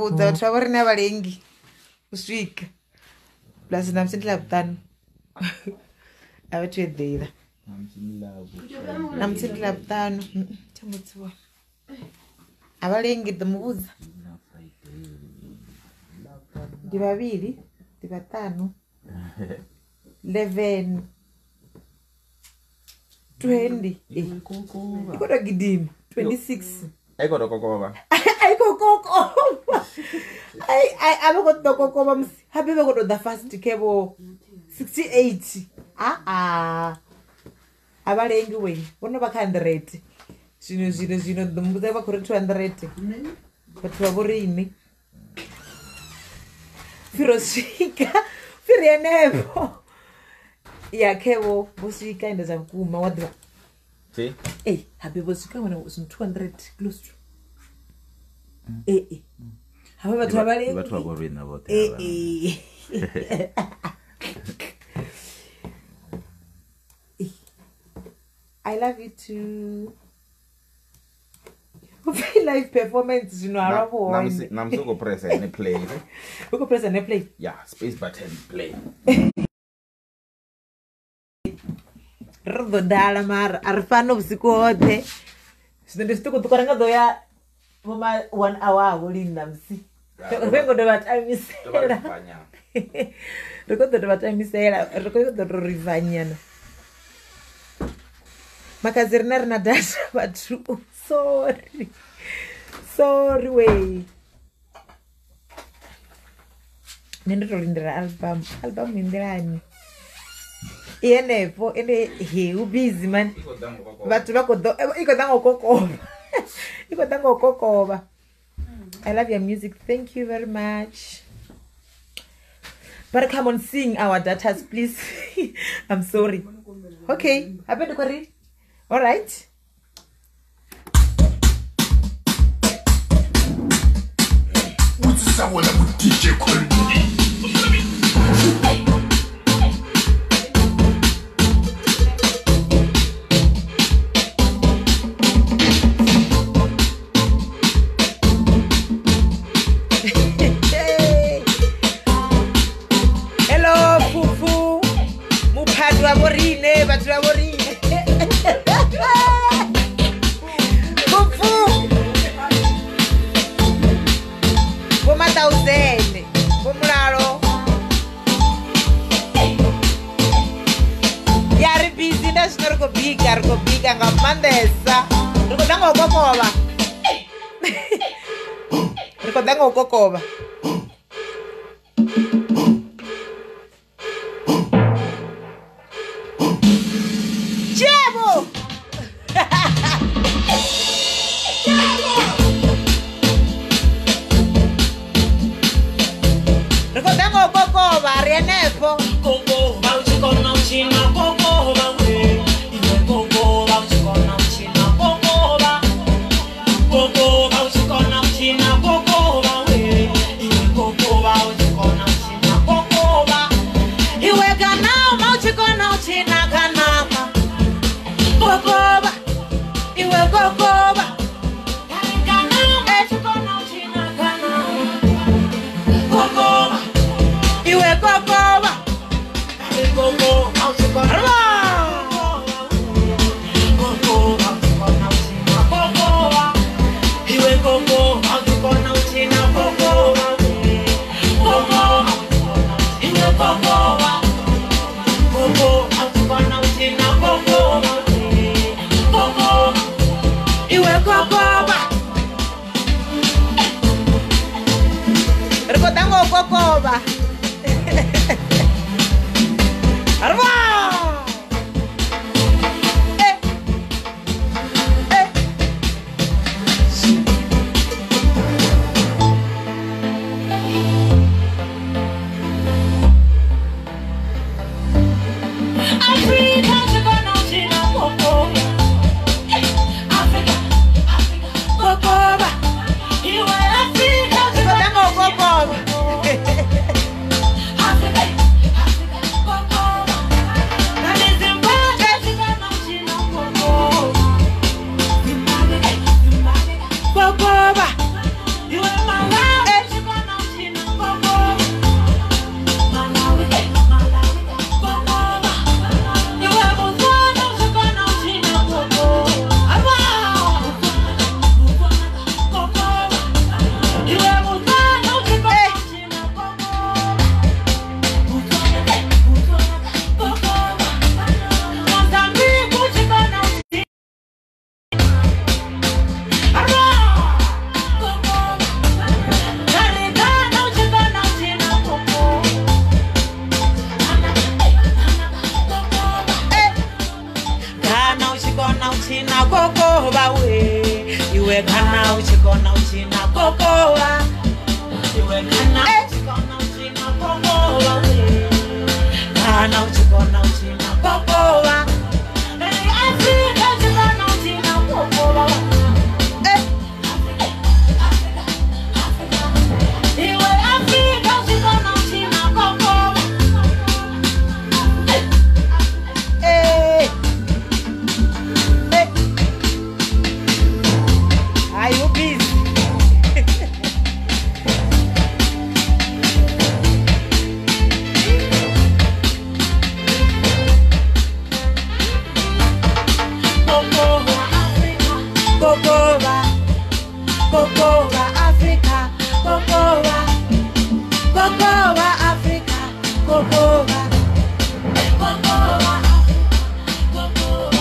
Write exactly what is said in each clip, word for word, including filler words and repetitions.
ndamudza twavari navalengi kusvika plus namusindila butano avatwedheira namusindila butano chamutsiwa avalengi ndamuvudza ndi vaviri ndi vatano eleven twenty ikoda gidima twenty-six aikoda kokova aiko kokova ai ai abekoda kokova musi habe bekoda the first kebo sixty-eight ah ah avalengi we bona ba one hundred zvino zvino zvino ndimbuza vakore two hundred but vavorine firosvika firenevo yakhevo vosvika enda zvakuma wadhiva see eh habe vosvika wana was two hundred close to eh eh habe vathu vavalengi vathu vavorina vote eh eh I love you too. Live performance, you know, I love one. Nam so go press and play. We go press and play. Yeah, space button play. Rodo dala mar arfano usiku Sinde stuko tukaranga doya mama one hour wolinda msi. Vengo de batime misera. Rekodo de batime misera, rekodo de rivanyana. Makazirina rina dasha vathu sorry sorry way nendorindira album album indirani iyenepo ende he busy man vathu vakodo ikoda ngokokova ikoda ngokokova. I love your music, thank you very much, but come on, sing our datas please. I'm sorry. Okay, happen to read. All right. What's that one with D J Quality? Hello, Fufu. Mupadwa morine, badwa morine. Thousand, Pomularo. Yari busy, that's not go big, or go big, and go mandesa. Ricodango Cocoba. Ricodango Cocoba. Chemo! Ricodango Cocoba, Rianepo. Coco, Bauchi con Nauchina, Coco, Bauchi. Iwe Coco, Bauchi con Nauchina, Coco, Coco, Bauchi con Nauchina, Coco, Bauchi. Iwe Coco, Bauchi con Nauchina, Coco, Iwe Ganao, Bauchi con Nauchina, Ganama. Coco, Iwe Coco, Ganao, Bauchi con Nauchina, Ganama. Coco, Iwe Coco, Coco, Bauchi con Ricodango Cocoba. Arva! Eh. Eh. Africa, Africa, Cocoba. Africa, Africa, Cocoba. You are Africa, Ricodango Cocoba. kokoba we. Iwe kana uchikona uchina kokoba. Iwe kana uchikona uchina kokoba we. Kana uchikona uchina kokoba. Hey, Africa uchikona uchina kokoba. Eh. Iwe Africa uchikona uchina kokoba. Eh. Are you busy? Kokoba, Kokoba, Africa, Kokoba, Kokoba, Africa, Kokoba, Kokoba, Kokoba.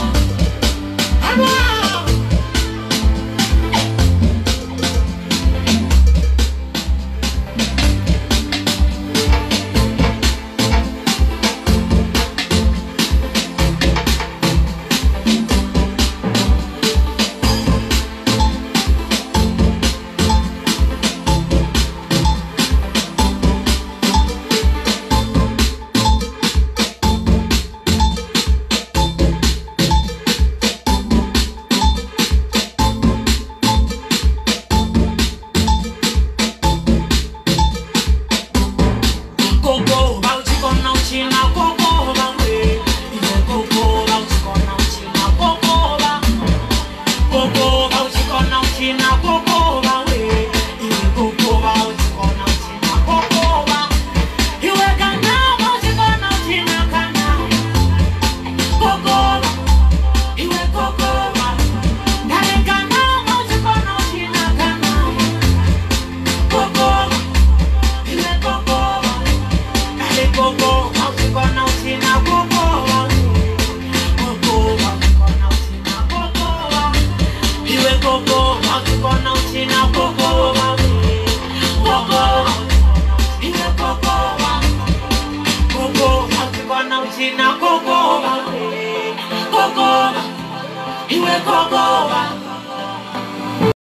Kokoba, Kokoba, Kokoba, Kokoba,